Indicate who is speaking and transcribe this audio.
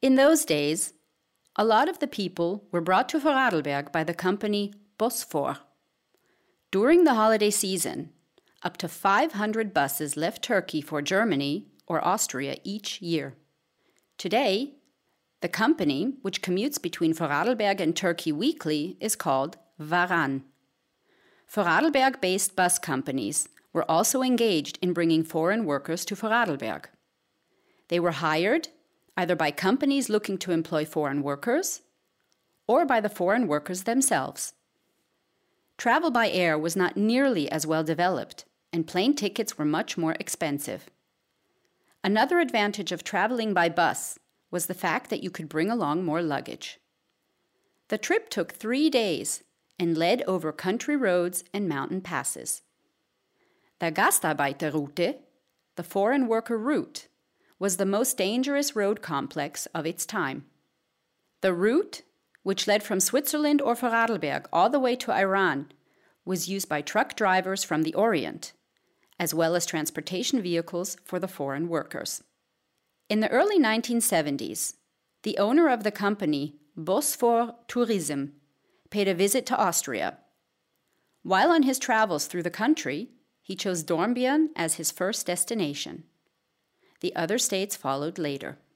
Speaker 1: In those days, a lot of the people were brought to Vorarlberg by the company Bosfor. During the holiday season, up to 500 buses left Turkey for Germany or Austria each year. Today, the company, which commutes between Vorarlberg and Turkey weekly, is called Varan. Vorarlberg-based bus companies were also engaged in bringing foreign workers to Vorarlberg. They were hired either by companies looking to employ foreign workers or by the foreign workers themselves. Travel by air was not nearly as well developed, and plane tickets were much more expensive. Another advantage of traveling by bus was the fact that you could bring along more luggage. The trip took 3 days and led over country roads and mountain passes. The Gastarbeiterroute, the foreign worker route, was the most dangerous road complex of its time. The route, which led from Switzerland or Vorarlberg all the way to Iran, was used by truck drivers from the Orient, as well as transportation vehicles for the foreign workers. In the early 1970s, the owner of the company, Bosfor Tourism, paid a visit to Austria. While on his travels through the country, he chose Dornbirn as his first destination. The other states followed later.